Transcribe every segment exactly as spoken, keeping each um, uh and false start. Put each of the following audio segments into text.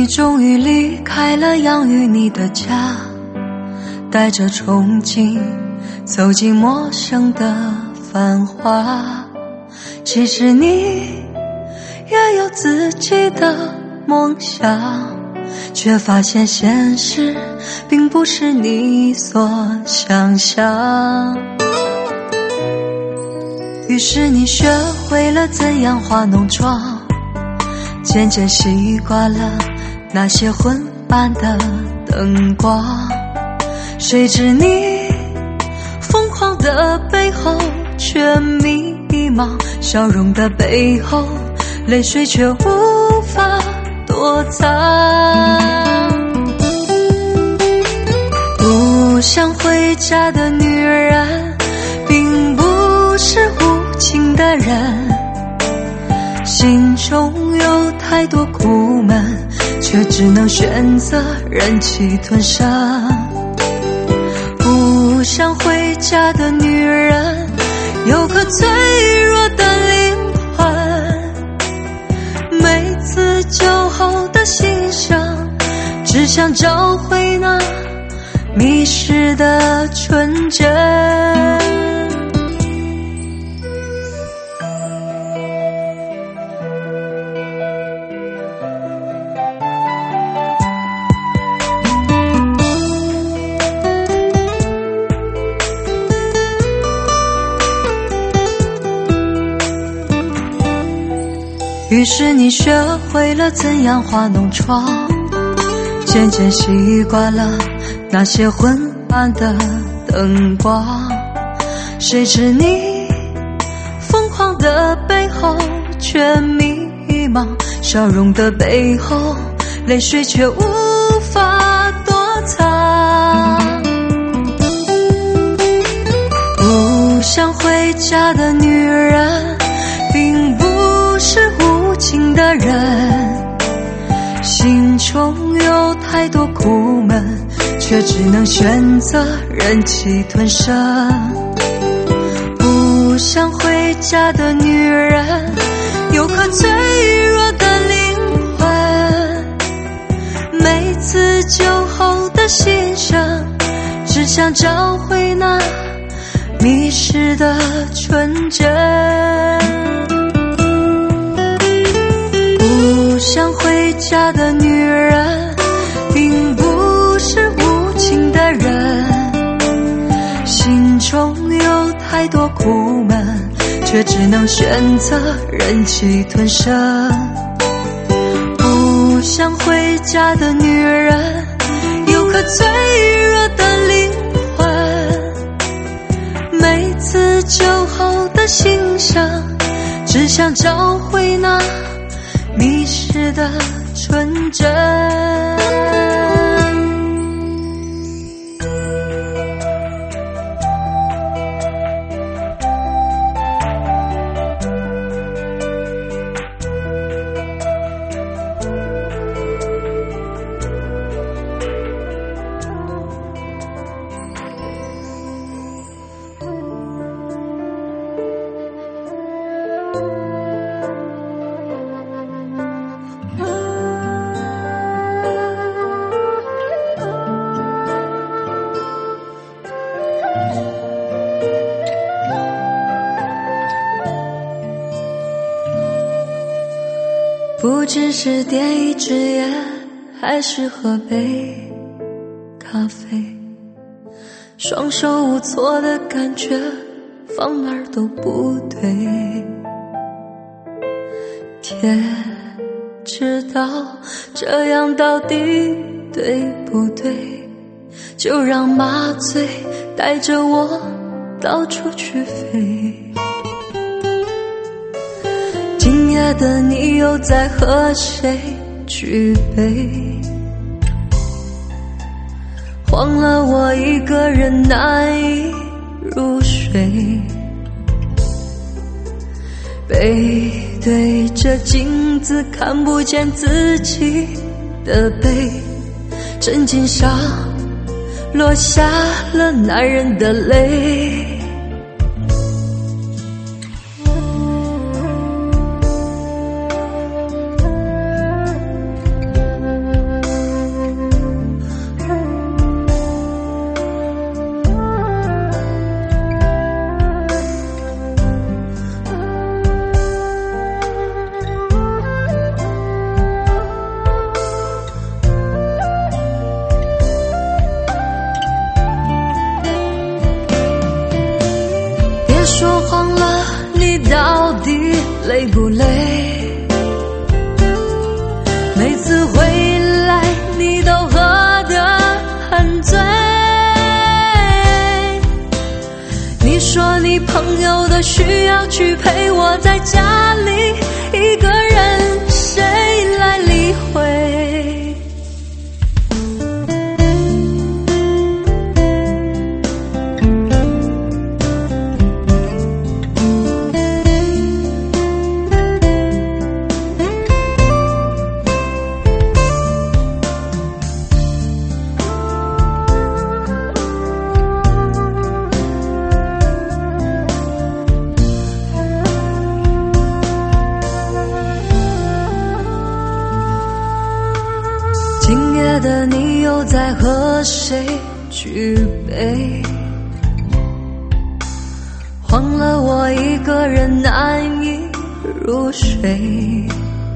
你终于离开了养育你的家，带着憧憬走进陌生的繁华。其实你也有自己的梦想，却发现现实并不是你所想象。于是你学会了怎样化浓妆，渐渐习惯了那些昏暗的灯光。谁知你疯狂的背后却迷茫，笑容的背后泪水却无法躲藏。不想回家的女人并不是无情的人，心中有太多苦闷，却只能选择忍气吞声。不想回家的女人有颗脆弱的灵魂，每次酒后的心声，只想找回那迷失的纯真。于是你学会了怎样化浓妆，渐渐习惯了那些昏暗的灯光。谁知你疯狂的背后却迷茫，笑容的背后泪水却无法躲藏。不想回家的女人并不是无情的人，心中有太多苦闷，却只能选择忍气吞声。不想回家的女人有颗脆弱的灵魂，每次酒后的心声，只想找回那迷失的纯真。不想回家的女人并不是无情的人，心中有太多苦闷，却只能选择忍气吞声。不想回家的女人有颗脆弱的灵魂，每次酒后的心声，只想找回那迷失的纯真。不知是点一支烟，还是喝杯咖啡，双手无措的感觉放哪儿都不对。天知道这样到底对不对，就让麻醉带着我到处去飞。今夜的你又在和谁举杯，忘了我一个人难以入睡。背对着镜子看不见自己的背，枕巾上落下了男人的泪。 的需要去陪我在家里一个人，谁来理会？今夜的你又在和谁举杯？忘了我一个人难以入睡，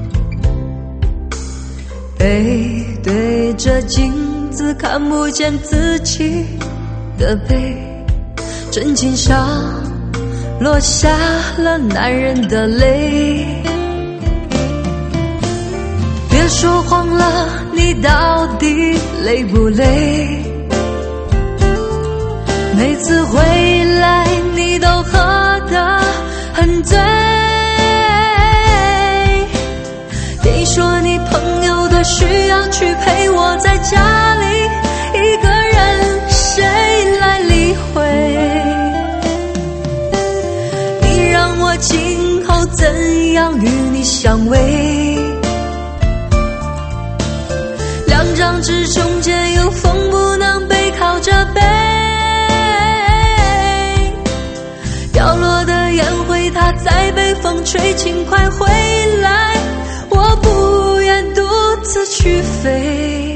背对着镜子看不见自己的背，真情上落下了男人的泪。别说谎了，你到底累不累？每次回来你都喝得很醉。别说你朋友的需要去陪我在家里一个人，谁来理会？你让我今后怎样与你相偎？两张纸中间有风不能背靠着背，掉落的烟灰它在被风吹，请快回来，我不愿独自去飞。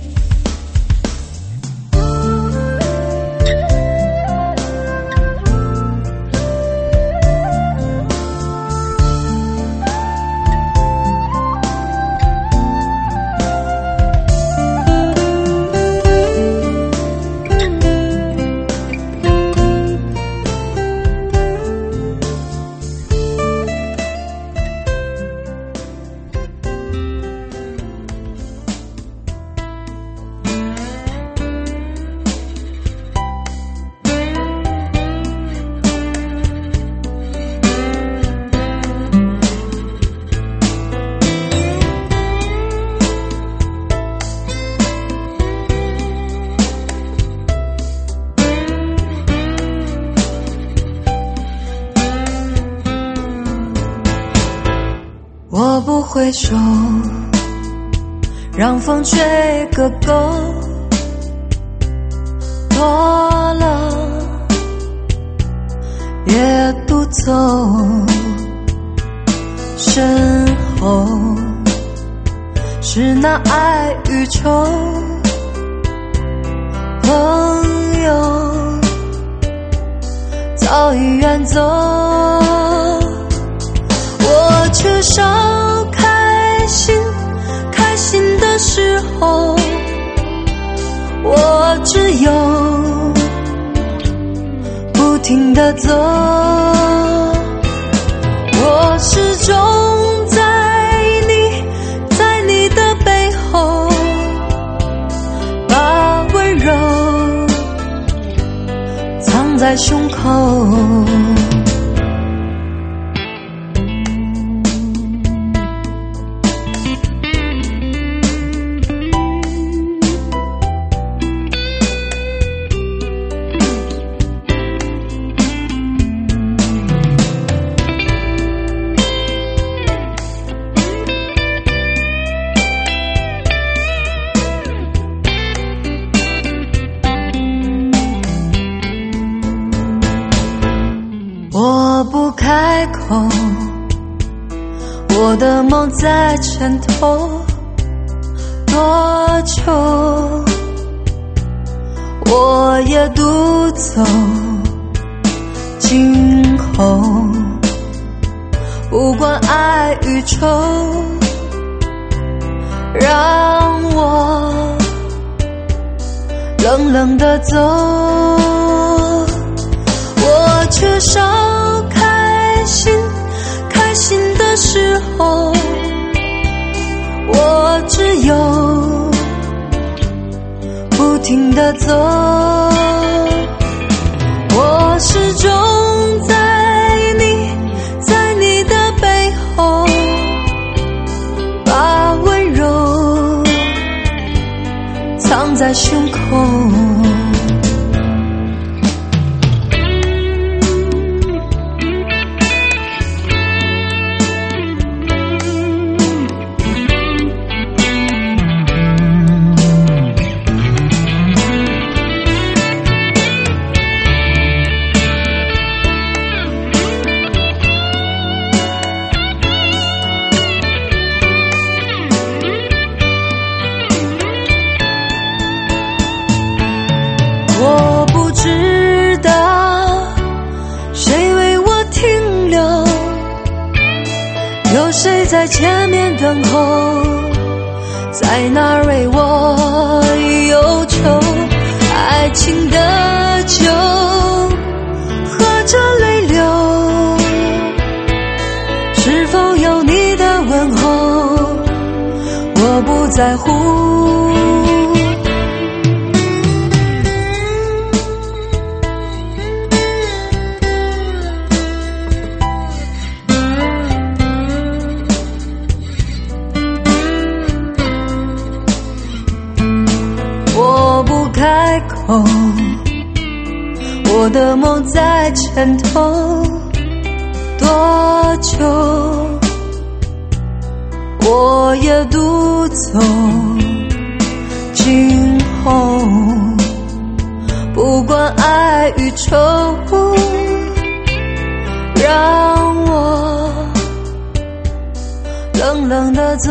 我不回首，让风吹个够，多了也独走，身后是那爱与愁，朋友早已远走，我缺少开心，开心的时候，我只有不停地走，我始终在你，在你的背后，把温柔藏在胸口。我不开口，我的梦在枕头，多久我也独走，今后不管爱与愁，让我冷冷地走，我缺少开心，开心的时候，我只有不停地走，我始终在在前面等候，在那儿为我忧愁。爱情的酒，喝着泪流，是否有你的问候，我不在乎。我不开口，我的梦在前头，多久我也独走，今后不管爱与愁，让我冷冷地走。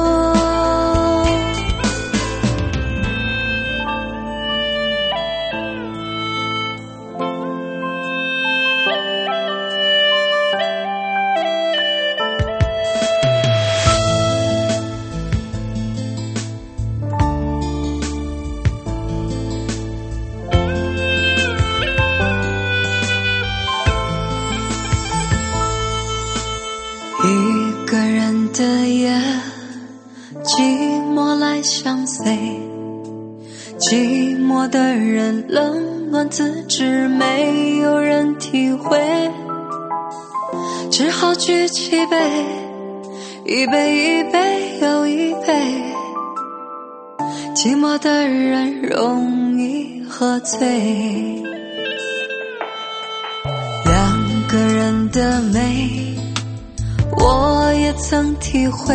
一个人的夜，寂寞来相随，寂寞的人冷暖自知，没有人体会，只好举起杯，一杯一杯又一杯，寂寞的人容易喝醉。两个人的美，我也曾体会，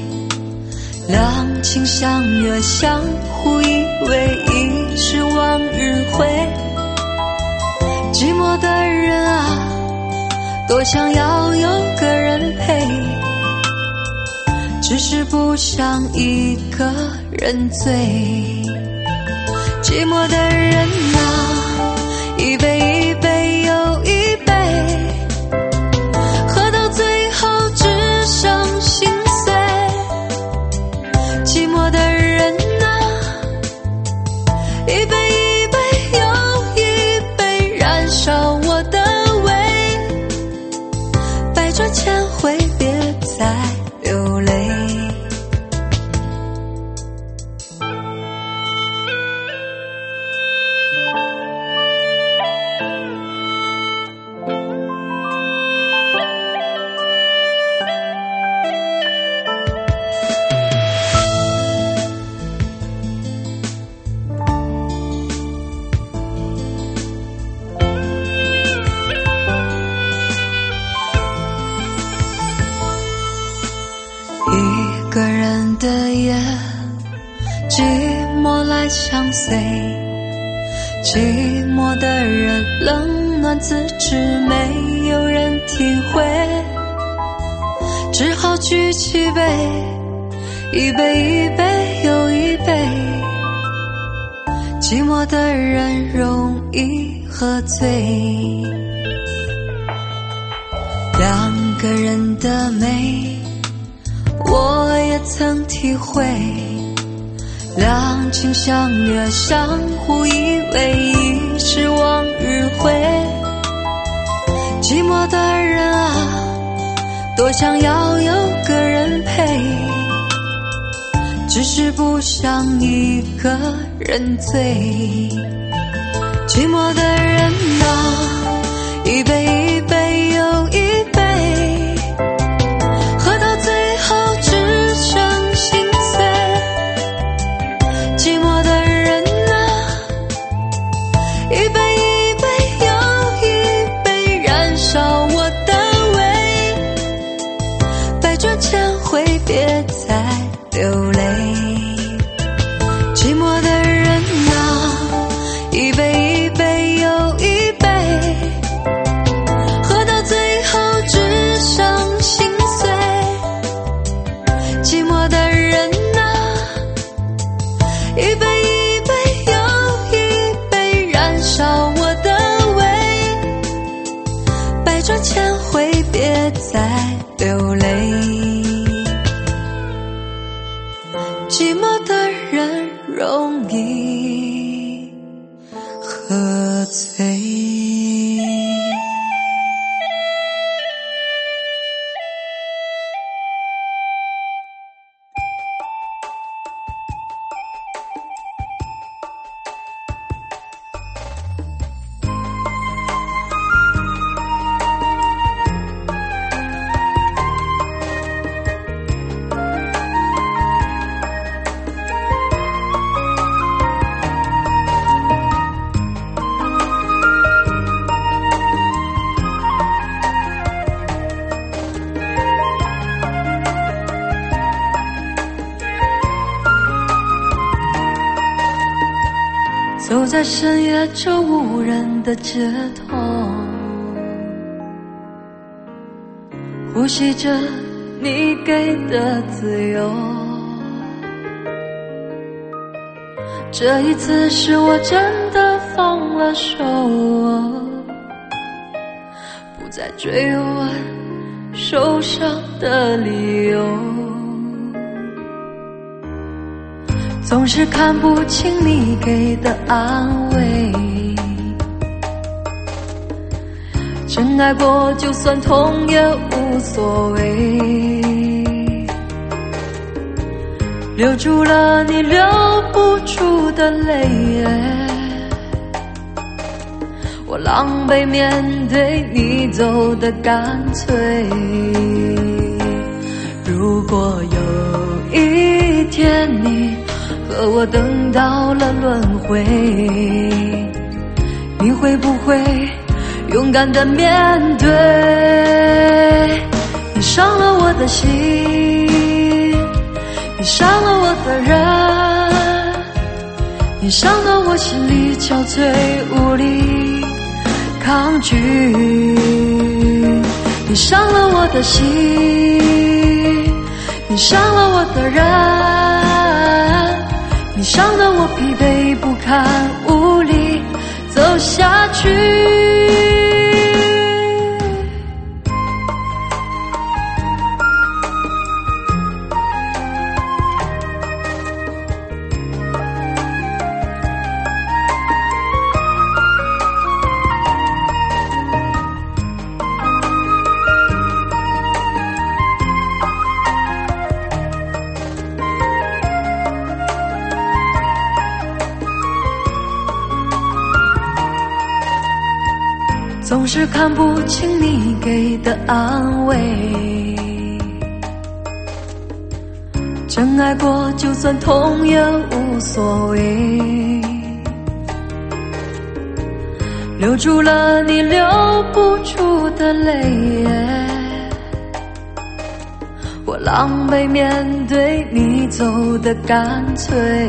两情相悦，相互依偎，已是往日回。寂寞的人啊，多想要有个人陪，只是不想一个人醉。寂寞的人啊，一杯一杯又一杯，喝到最后只剩心碎。寂寞的人啊，一杯一杯又一杯，燃烧我的胃，百转千回别再流泪。一个人的夜，寂寞来相随，寂寞的人冷暖自知，没有人体会，只好举起杯，一杯一杯又一杯，寂寞的人容易喝醉。两个人的美，我也曾体会，两情相悦，相互依偎，已是往日回。寂寞的人啊，多想要有个人陪，只是不想一个人醉。寂寞的人啊，一杯一杯又一杯，喝到最后只剩心碎。寂寞的人啊，一杯一杯又一杯，燃烧我的胃，百转千回别再流泪。寂寞的人啊，一杯一杯又一杯，喝到最后只剩心碎。寂寞的人啊，一杯一杯又一杯，燃烧我的胃，百转千回别再流泪。 已喝醉。走在深夜这无人的街头，呼吸着你给的自由。这一次是我真的放了手，不再追问受伤的理由。总是看不清你给的安慰，真爱过就算痛也无所谓，留住了你留不住的泪，我狼狈面对你走的干脆。如果有一天你和我等到了轮回，你会不会勇敢地面对？你伤了我的心，你伤了我的人，你伤得我心里憔悴无力抗拒。你伤了我的心，你伤了我的人，你伤得我疲惫不堪无力走下去。总是看不清你给的安慰，真爱过就算痛也无所谓，留住了你留不住的泪，我狼狈面对你走的干脆。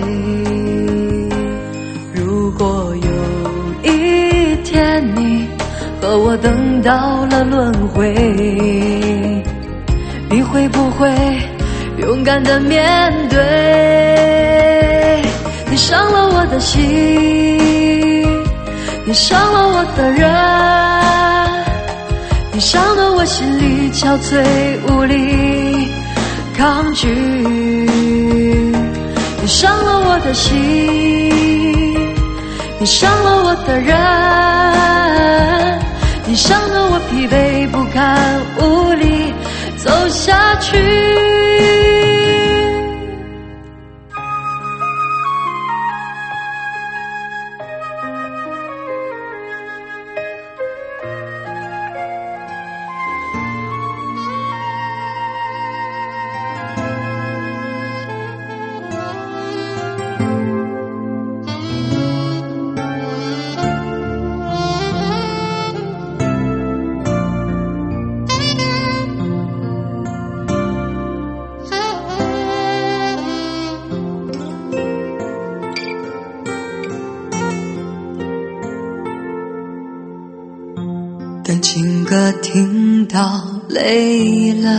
如果有一天你和我等到了轮回，你会不会勇敢地面对？你伤了我的心，你伤了我的人，你伤得我心里憔悴无力抗拒。你伤了我的心，你伤了我的人，你伤得我疲惫不堪无力走下去。等情歌听到累了，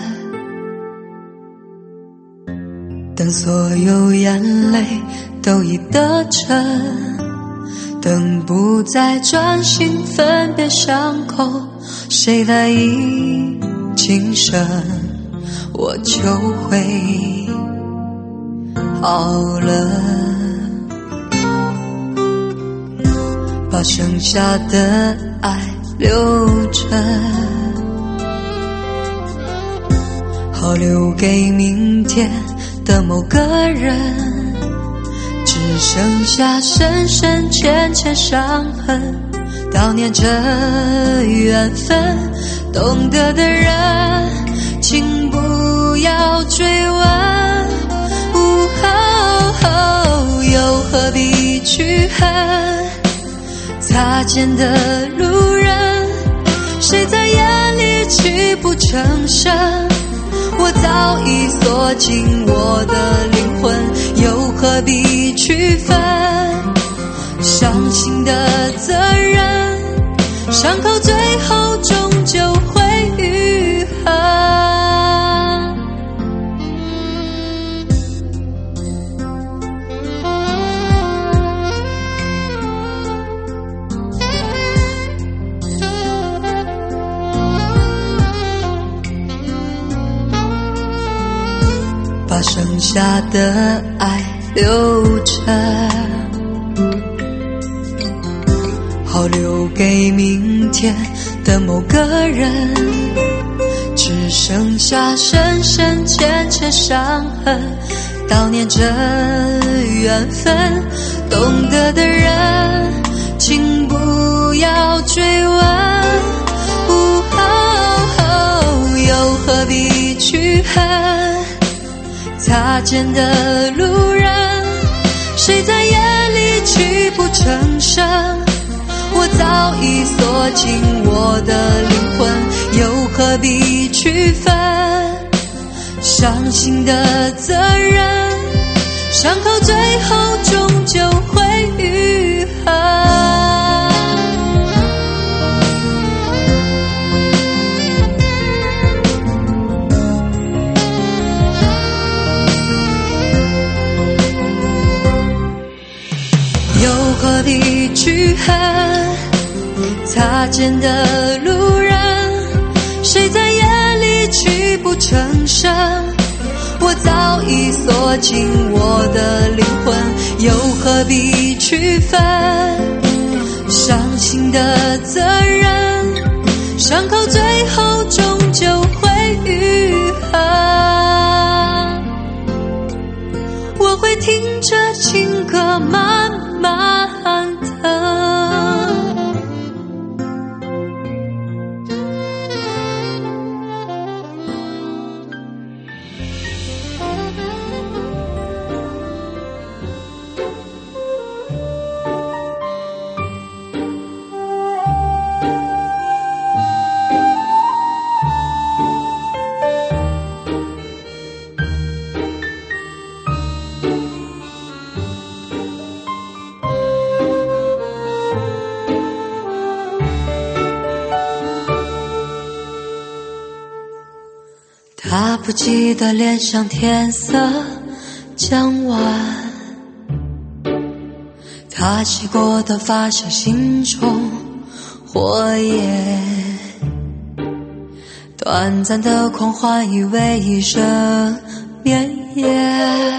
等所有眼泪都已得逞，等不再专心分辨伤口，谁来以今生，我就会好了。 把剩下的爱留着，好留给明天的某个人。只剩下深深浅浅伤痕，悼念这缘分。懂得的人请不要追问，呜吼吼，又何必去恨擦肩的路人，谁在眼里泣不成声，我早已锁进我的灵魂，又何必区分伤心的责任，伤口最后终究会愈合。把剩下的爱留着，好留给明天的某个人。只剩下深深浅浅伤痕，悼念这缘分。懂得的人请不要追问，呜吼吼，又何必去恨擦肩的路人，谁在夜里泣不成声，我早已锁进我的灵魂，又何必区分伤心的责任，伤口最后终究会愈合。何必去恨擦肩的路人，谁在夜里泣不成声，我早已锁进我的灵魂，又何必区分伤心的责任，伤口最后终究会愈合。我会听着情歌慢慢的他不记得脸上天色将晚，他洗过的发像心中火焰，短暂的狂欢以为一生绵延，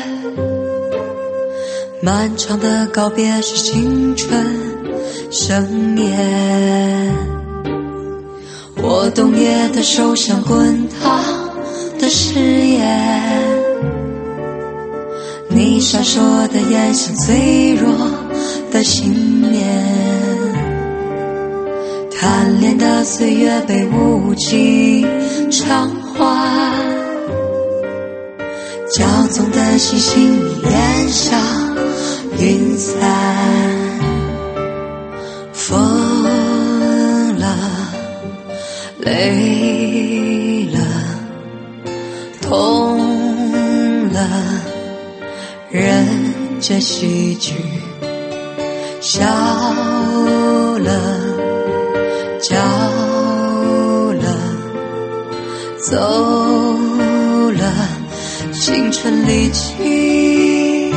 漫长的告别是青春盛宴，我冬夜的手像滚烫的誓言，你闪烁的眼像脆弱的信念，贪恋的岁月被无尽偿还，骄纵的心心你烟消云散，疯了累了痛了，人间喜剧笑了叫了走了，青春离去，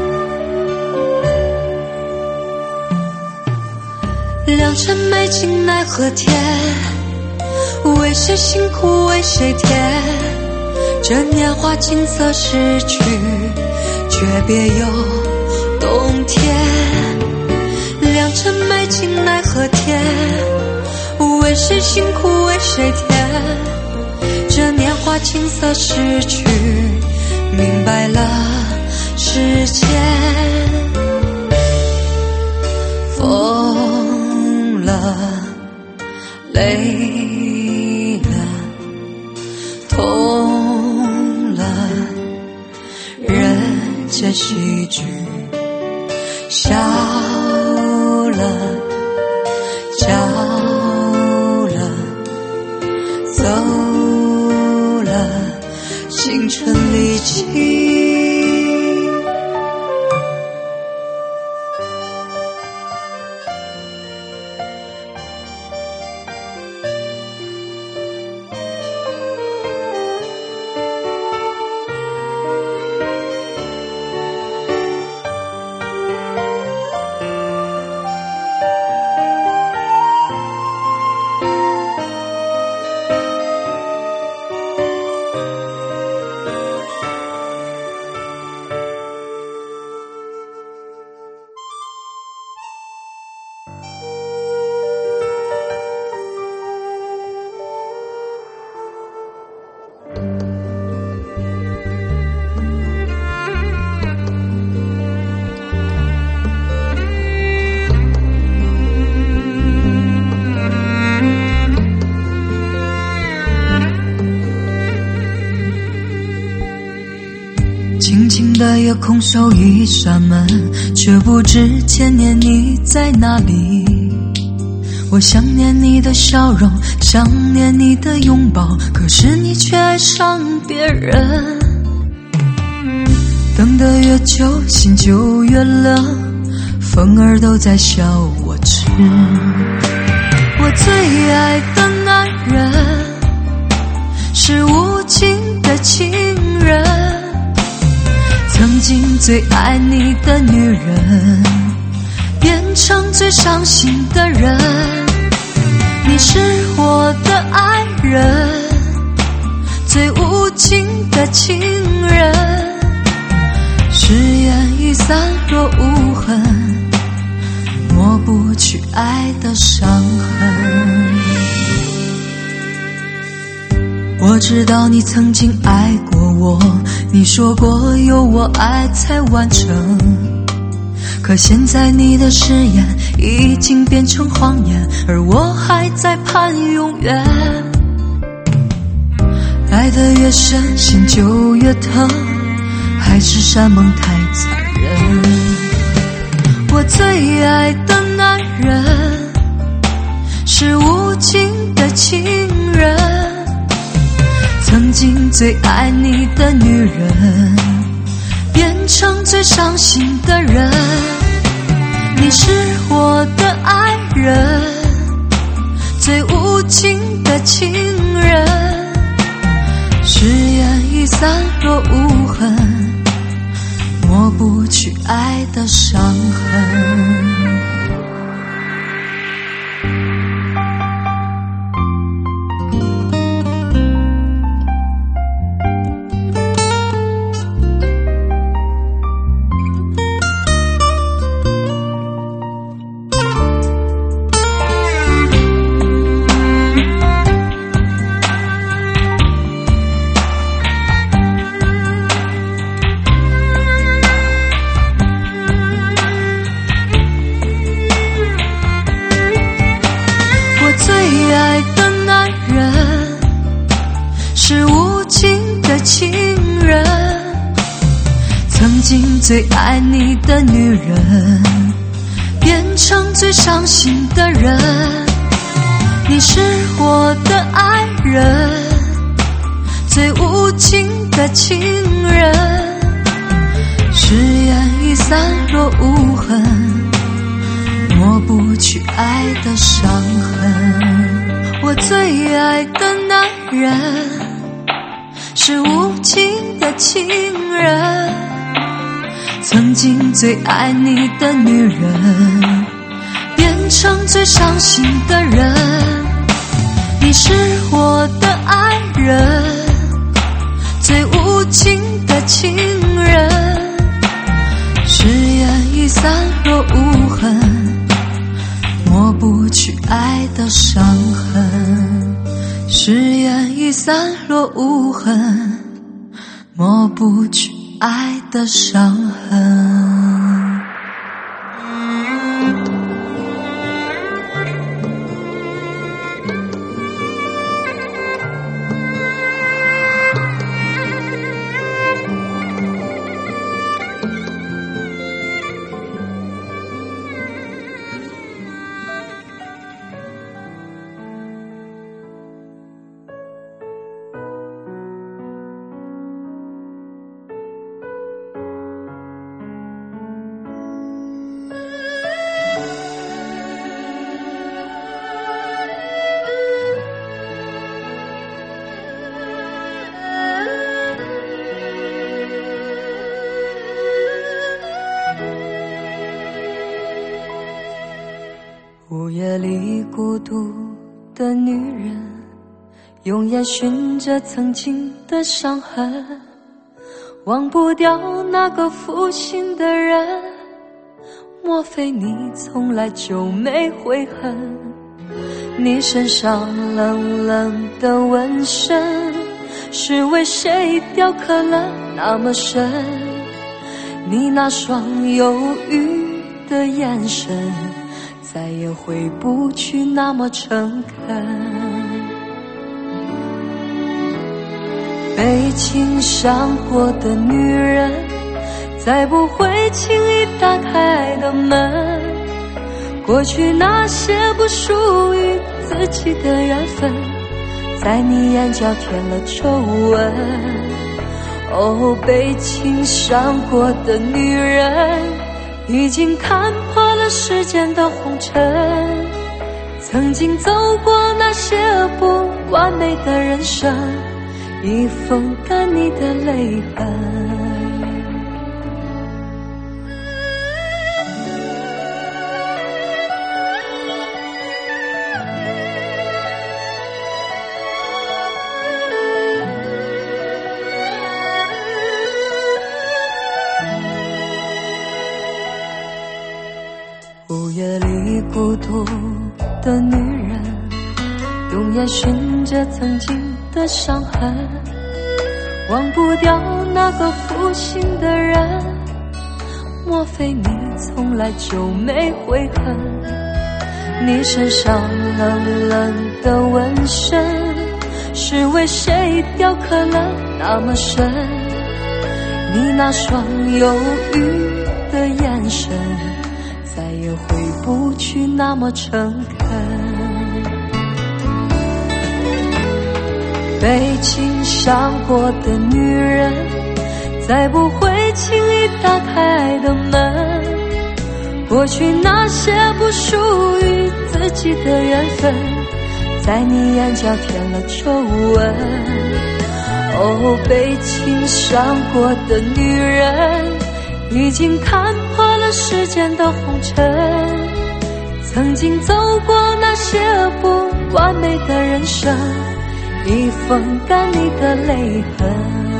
良辰美景奈何天，为谁辛苦为谁甜，这年华景色逝去，却别有洞天。良辰美景和甜，为谁辛苦为谁甜，这年华青涩逝去，明白了时间。疯了，累了，痛了，人间喜剧，笑了，笑了，走了，青春离奇。轻轻的也空守一扇门，却不知千年你在哪里。我想念你的笑容，想念你的拥抱，可是你却爱上别人。等得越久，心就越冷，风儿都在笑我痴。我最爱的男人，是无情的情人，曾经最爱你的女人，变成最伤心的人。你是我的爱人，最无情的情人，誓言已散若无痕，抹不去爱的伤痕。我知道你曾经爱过我，你说过有我爱才完成，可现在你的誓言已经变成谎言，而我还在盼永远。爱得越深，心就越疼，海誓山盟太残忍。我最爱的男人，是无情的情人，曾经最爱你的女人，变成最伤心的人。你是我的爱人，最无情的情人，誓言已散若无痕，抹不去爱的伤痕。最爱的男人，是无情的情人，曾经最爱你的女人，变成最伤心的人。你是我的爱人，最无情的情人，誓言已散若无痕，抹不去爱的伤痕。我最爱的男人，是无情的情人，曾经最爱你的女人，变成最伤心的人。你是我的爱人，最无情的情人，誓言已散若无痕，抹不去爱的伤痕，誓言已散落无痕，抹不去爱的伤痕。午夜里孤独的女人，用眼寻着曾经的伤痕，忘不掉那个负心的人，莫非你从来就没悔恨？你身上冷冷的纹身，是为谁雕刻了那么深？你那双忧郁的眼神，再也回不去那么诚恳。被情伤过的女人，再不会轻易打开爱的门。过去那些不属于自己的缘分，在你眼角添了皱纹。哦，被情伤过的女人，已经看破了世间的红尘，曾经走过那些不完美的人生，已风干你的泪痕。午夜里孤独的女人，用眼寻着曾经的伤痕，忘不掉那个负心的人，莫非你从来就没悔恨？你身上冷冷的纹身，是为谁雕刻了那么深？你那双忧郁的眼神，再也回不去那么诚恳。被情伤过的女人，再不会轻易打开爱的门。过去那些不属于自己的缘分，在你眼角添了皱纹。哦，被情伤过的女人，已经看破了世间的红尘，曾经走过那些不完美的人生，已风干你的泪痕。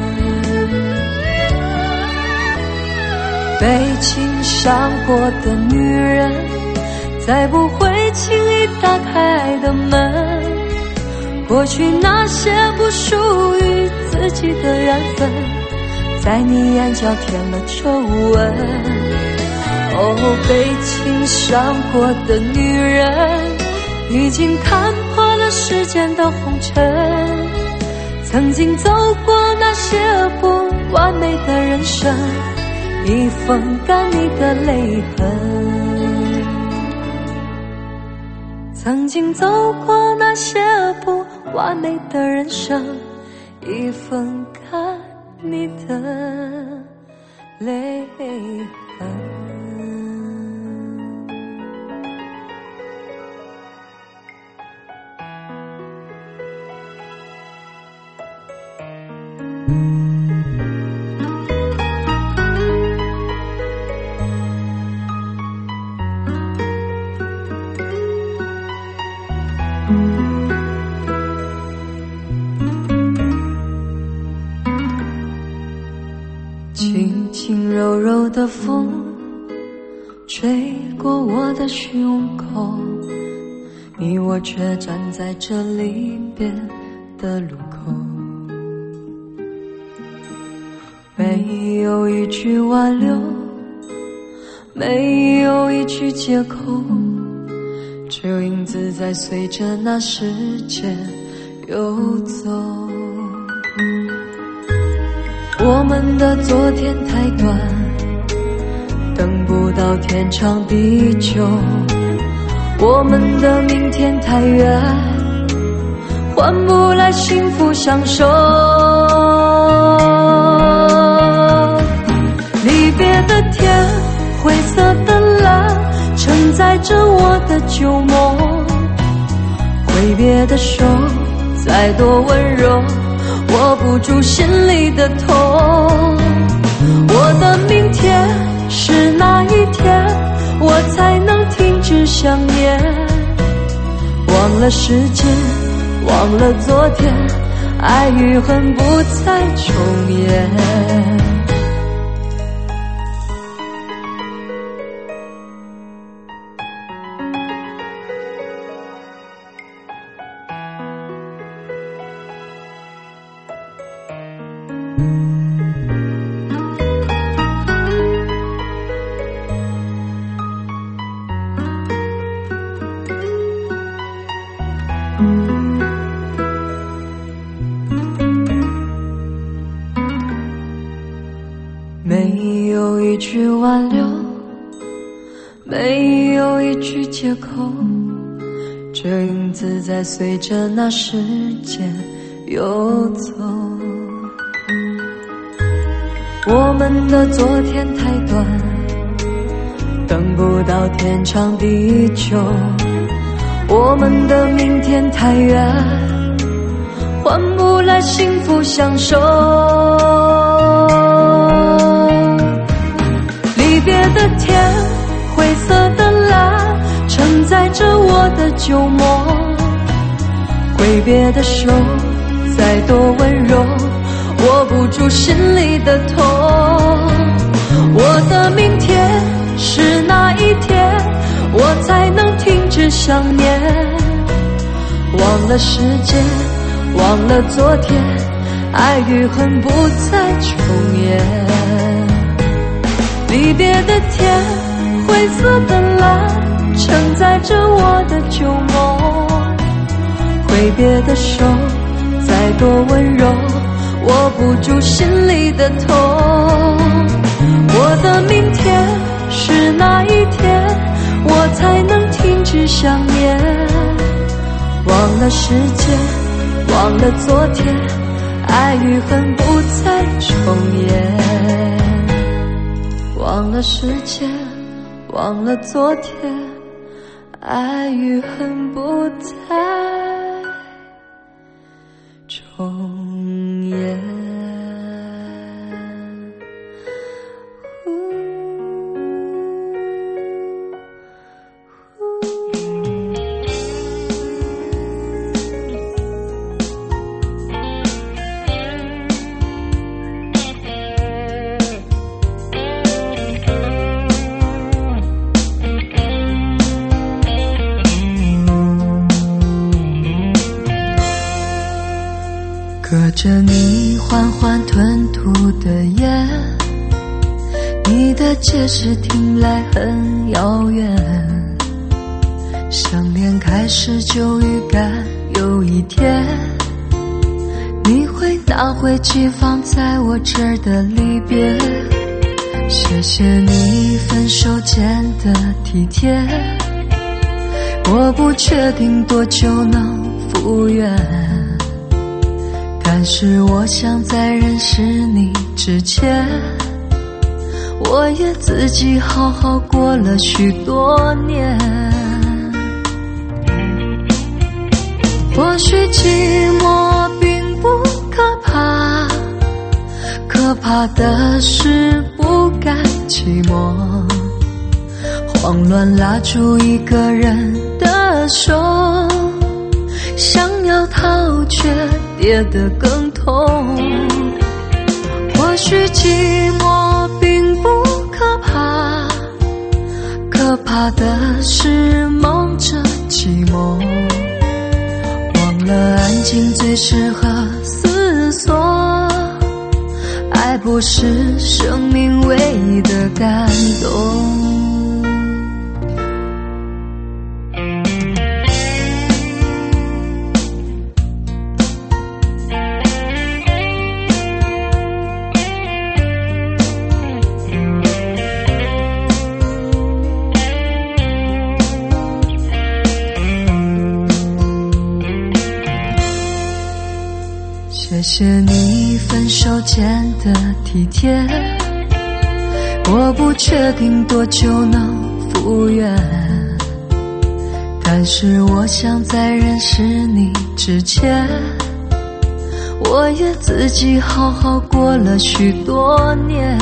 被情伤过的女人，再不会轻易打开爱的门。过去那些不属于自己的缘分，在你眼角添了皱纹。哦，被情伤过的女人，已经看破了世间的红尘，曾经走过那些不完美的人生，已风干你的泪痕。曾经走过那些不完美的人生，已风干你的泪痕。轻轻柔柔的风吹过我的胸口， 你我却站在这离别的路口，没有一句挽留，没有一句借口，只有影子在随着那时间游走。我们的昨天太短，等不到天长地久，我们的明天太远，换不来幸福相守。离别的天，灰色的蓝，承载着我的旧梦。挥别的手，再多温柔，握不住心里的痛。我的明天是哪一天，我才能停止想念？忘了时间，忘了昨天，爱与恨不再重演。没有一句挽留，没有一句借口，这影子在随着那时间游走。我们的昨天太短，等不到天长地久，我们的明天太远，换不来幸福相守。离别的天，灰色的蓝，承载着我的旧梦。挥别的手，再多温柔，握不住心里的痛。我的明天是哪一天，我才能停止想念？忘了时间，忘了昨天，爱与恨不再重演。离别的天，灰色的蓝，承载着我的旧梦。挥别的手，再多温柔，握不住心里的痛。我的明天是哪一天，我才能停止想念？忘了时间，忘了昨天，爱与恨不再重演。忘了时间，忘了昨天，爱与恨不再重演。隔着你缓缓吞吐的烟，你的解释听来很遥远。想念开始就预感有一天，你会拿回寄放在我这儿的离别。谢谢你分手前的体贴，我不确定多久能复原，但是我想在认识你之前，我也自己好好过了许多年。或许寂寞并不可怕，可怕的是不甘寂寞，慌乱拉住一个人的手，想要逃却跌得更痛。或许寂寞并不可怕，可怕的是忙着寂寞，忘了安静最适合思索，爱不是生命唯一的感动。谢谢你分手前的体贴，我不确定多久能复原，但是我想在认识你之前，我也自己好好过了许多年。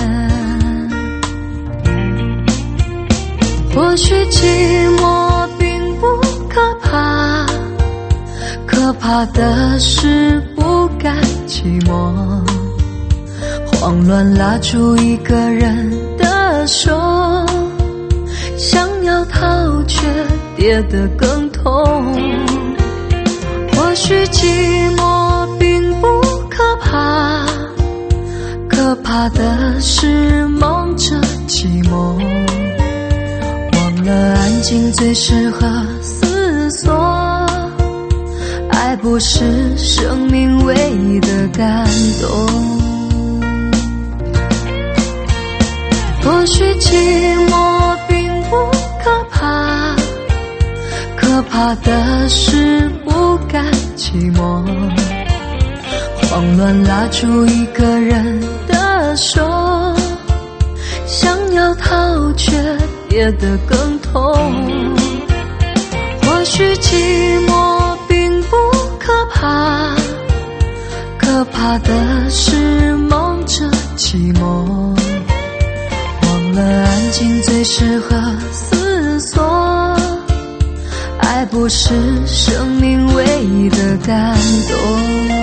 或许寂寞并不可怕，可怕的是不甘寂寞，慌乱拉住一个人的手，想要逃却跌得更痛。或许寂寞并不可怕，可怕的是忙着寂寞，忘了安静最适合思索，爱不是生命唯一的感动。或许寂寞并不可怕，可怕的是不甘寂寞，慌乱拉住一个人的手，想要逃却跌得更痛。或许寂寞并不可怕，可怕的是忙着寂寞，忘了安静最适合思索，爱不是生命唯一的感动。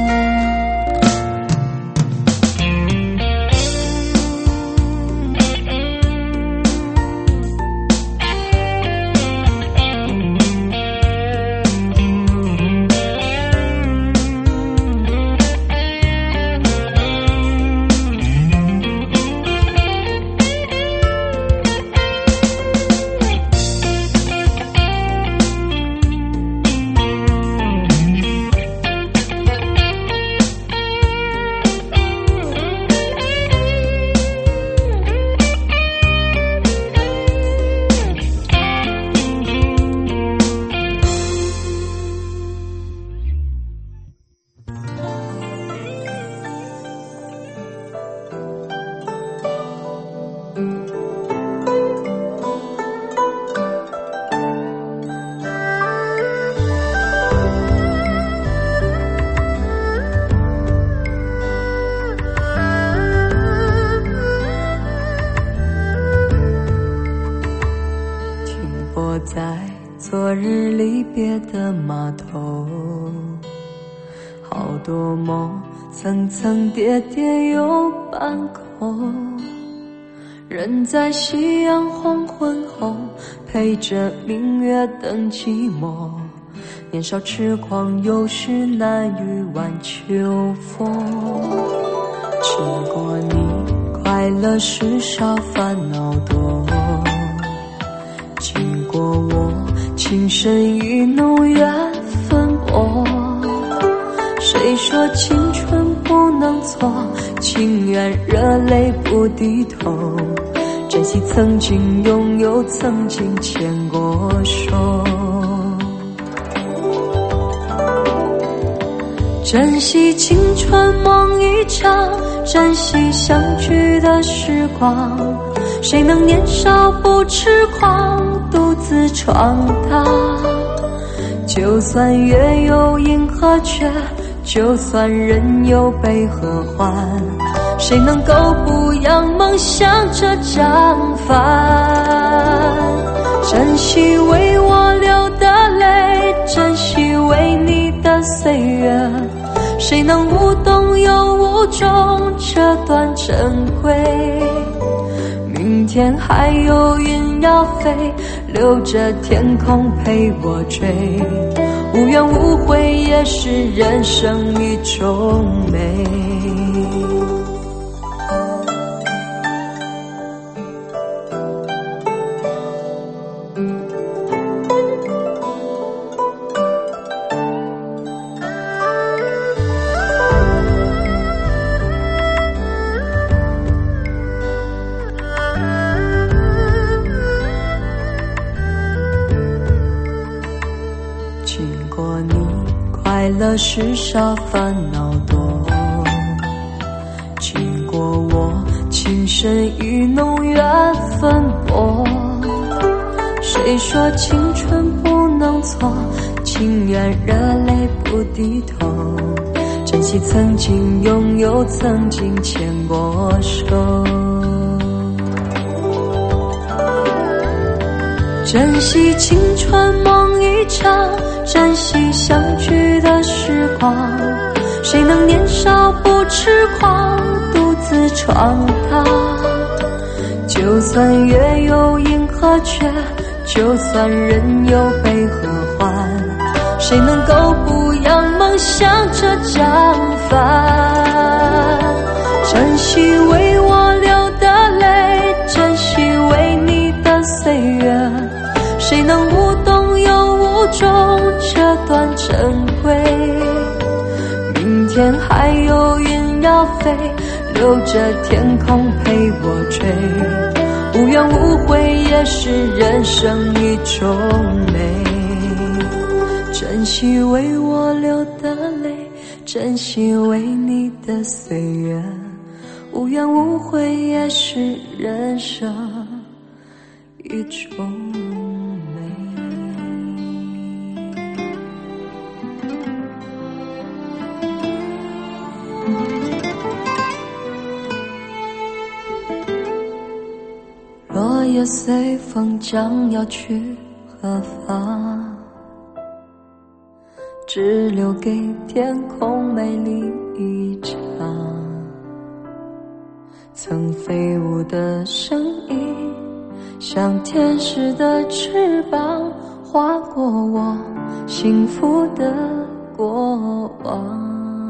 在昨日离别的码头，好多梦层层叠叠又半空，人在夕阳黄昏后陪着明月等寂寞，年少痴狂有时难御晚秋风。经过你快乐时少烦恼多，经过我情深意浓缘分薄，谁说青春不能错，情愿热泪不低头，珍惜曾经拥有，曾经牵过手，珍惜青春梦一场，珍惜相聚的时光，谁能年少不痴狂，独自闯荡。就算月有阴和缺，就算人有悲和欢，谁能够不扬梦想这张帆？珍惜为我流的泪，珍惜为你的岁月，谁能无动又无衷这段珍贵？明天天还有云要飞，留着天空陪我追，无怨无悔也是人生一种美。快乐时少烦恼多，经过我情深意浓缘分薄。谁说青春不能错，情愿热泪不低头，珍惜曾经拥有，曾经牵过手。珍惜青春梦一场，珍惜相聚的时光。谁能年少不痴狂，独自闯荡？就算月有阴和缺，就算人有悲和欢，谁能够不让梦想着张帆？珍惜为我流的泪，珍惜为你的岁月，谁能无动又无衷这段珍贵？明天还有云要飞，留着天空陪我追，无怨无悔也是人生一种美。珍惜为我流的泪，珍惜为你的岁月，无怨无悔也是人生一种落叶随风将要去何方，只留给天空美丽一场。曾飞舞的声音，像天使的翅膀，划过我幸福的过往。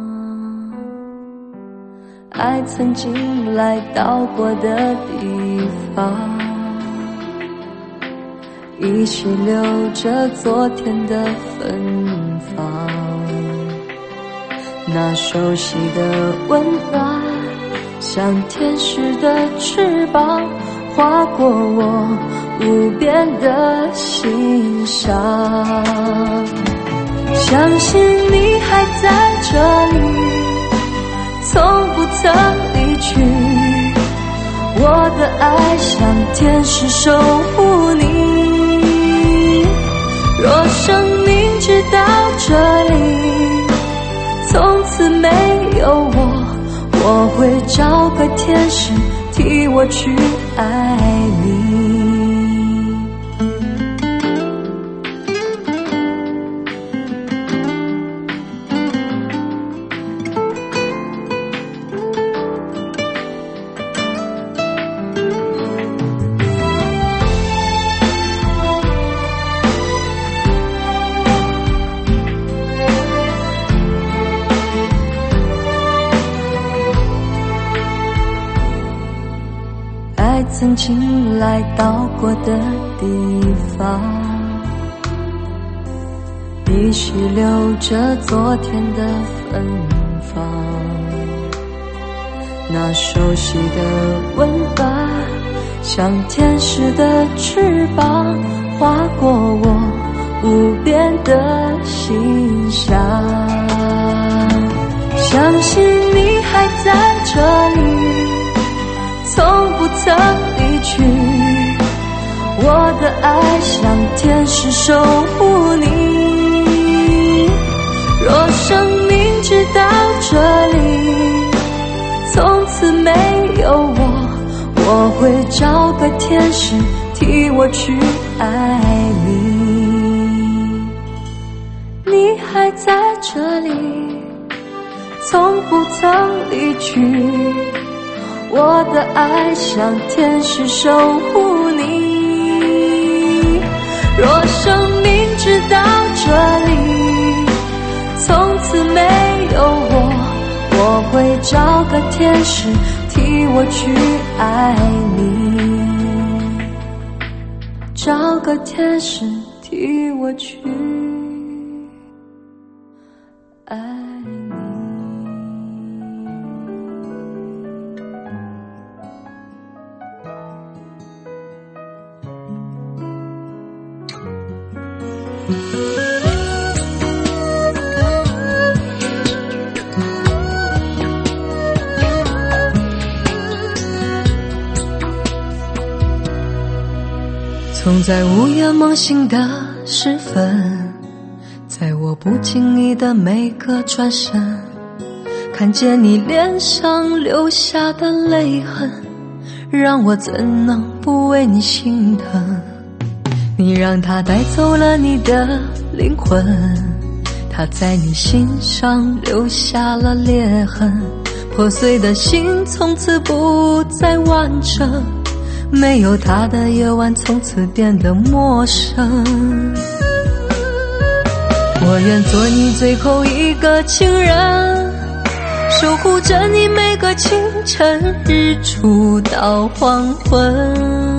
爱曾经来到过的地方，依稀留着昨天的芬芳。那熟悉的温暖，像天使的翅膀，划过我无边的心上。相信你还在这里，从不曾离去，我的爱像天使守护你。若生命直到这里，从此没有我，我会找个天使替我去爱你。爱曾经来到过的地方，依稀留着昨天的芬芳。那熟悉的温暖，像天使的翅膀，划过我无边的心上。相信你还在这里，从不曾离去，我的爱像天使守护你。若生命直到这里，从此没有我，我会找个天使替我去爱你。你还在这里，从不曾离去， 我的爱像天使守护你。若生命直到这里，从此没有我，我会找个天使替我去爱你，找个天使替我去爱你。总在午夜梦醒的时分，在我不经意的每个转身，看见你脸上留下的泪痕，让我怎能不为你心疼。你让他带走了你的灵魂，他在你心上留下了裂痕，破碎的心从此不再完整，没有他的夜晚从此变得陌生。我愿做你最后一个情人，守护着你每个清晨，日出到黄昏。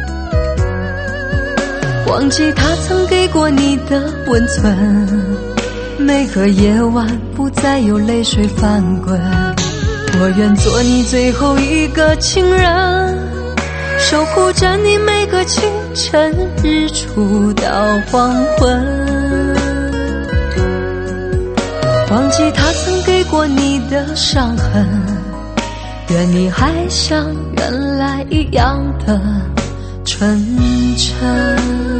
忘记他曾给过你的温存，每个夜晚不再有泪水翻滚。我愿做你最后一个情人，守护着你每个清晨，日出到黄昏。忘记他曾给过你的伤痕，愿你还像原来一样的纯真。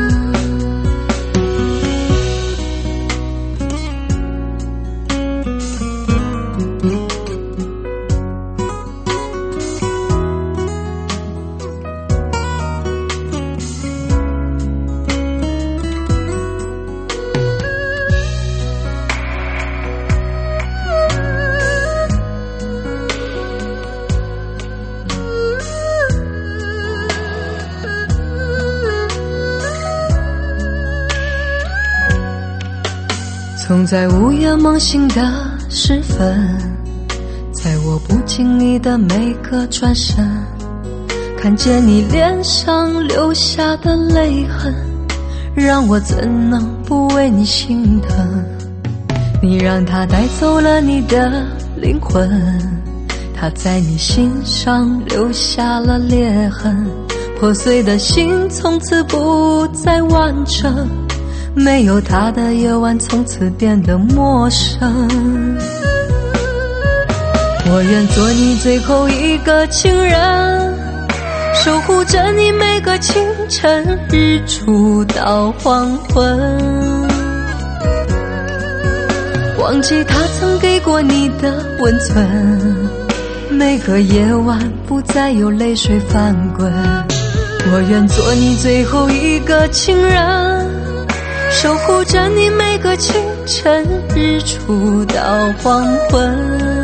总在午夜梦醒的时分，在我不经意的每个转身，看见你脸上留下的泪痕，让我怎能不为你心疼。你让他带走了你的灵魂，他在你心上留下了裂痕，破碎的心从此不再完整，没有他的夜晚从此变得陌生。我愿做你最后一个情人，守护着你每个清晨，日出到黄昏。忘记他曾给过你的温存，每个夜晚不再有泪水翻滚。我愿做你最后一个情人，守护着你每个清晨，日出到黄昏。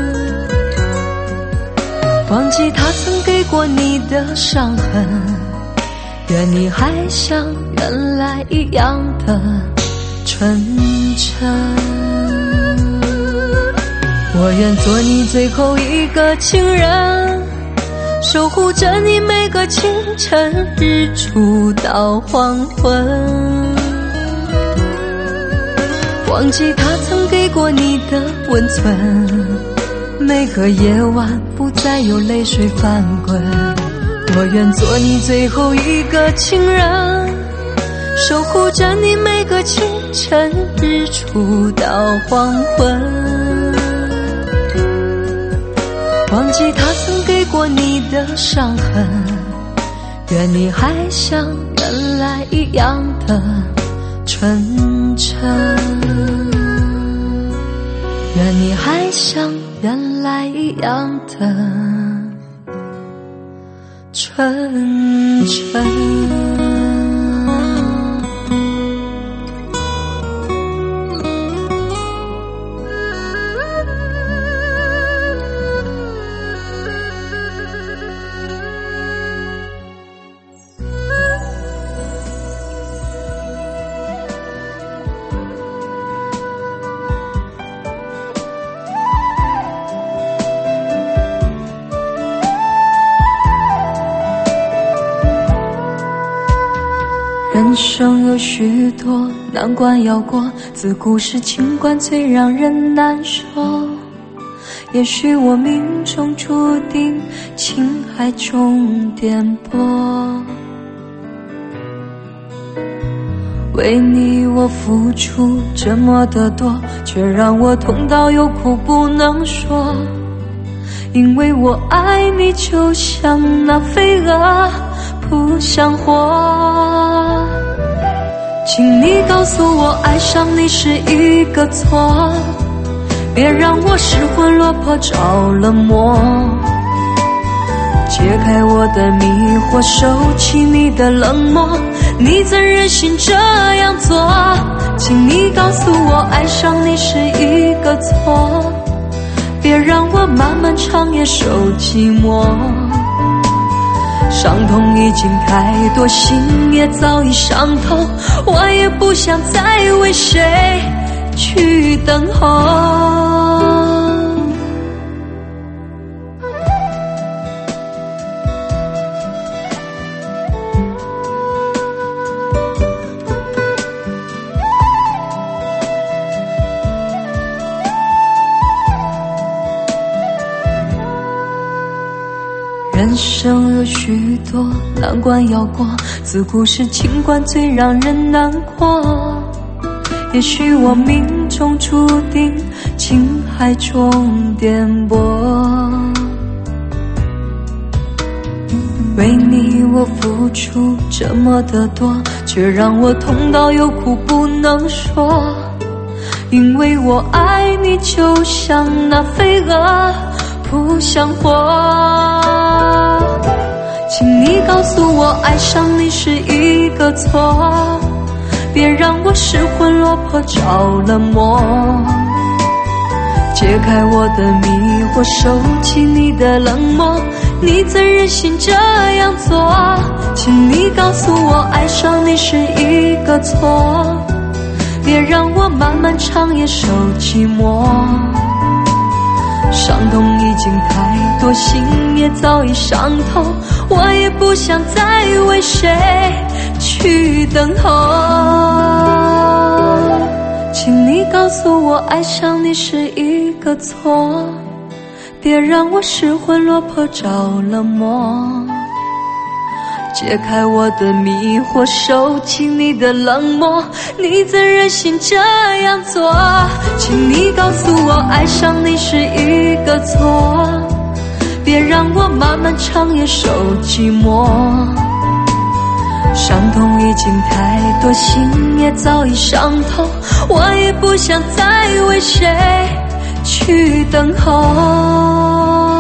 忘记他曾给过你的伤痕，愿你还像原来一样的纯真。我愿做你最后一个情人，守护着你每个清晨，日出到黄昏。忘记他曾给过你的温存，每个夜晚不再有泪水翻滚。我愿做你最后一个情人，守护着你每个清晨，日出到黄昏。忘记他曾给过你的伤痕，愿你还像原来一样的纯真，愿你还像原来一样的纯真。 人生有许多难关要过，自古是情关最让人难受。也许我命中注定情海中颠簸，为你我付出这么的多，却让我痛到有苦不能说。因为我爱你就像那飞蛾扑向火，请你告诉我爱上你是一个错，别让我失魂落魄着了魔。解开我的迷惑，收起你的冷漠，你怎忍心这样做？请你告诉我爱上你是一个错，别让我漫漫长夜受寂寞。伤痛已经太多，心也早已伤透，我也不想再为谁去等候。人生有许多难关要过，自古是情关最让人难过。也许我命中注定情海中颠簸，为你我付出这么的多，却让我痛到有苦不能说。因为我爱你就像那飞蛾扑向火，请你告诉我爱上你是一个错，别让我失魂落魄着了魔。解开我的迷惑，收起你的冷漠，你怎忍心这样做？请你告诉我爱上你是一个错，别让我漫漫长夜受寂寞。伤痛已经太多，心也早已伤透，我也不想再为谁去等候。请你告诉我爱上你是一个错，别让我失魂落魄着了魔。解开我的迷惑，收起你的冷漠，你怎忍心这样做？请你告诉我爱上你是一个错，别让我漫漫长夜受寂寞。伤痛已经太多，心也早已伤透，我也不想再为谁去等候。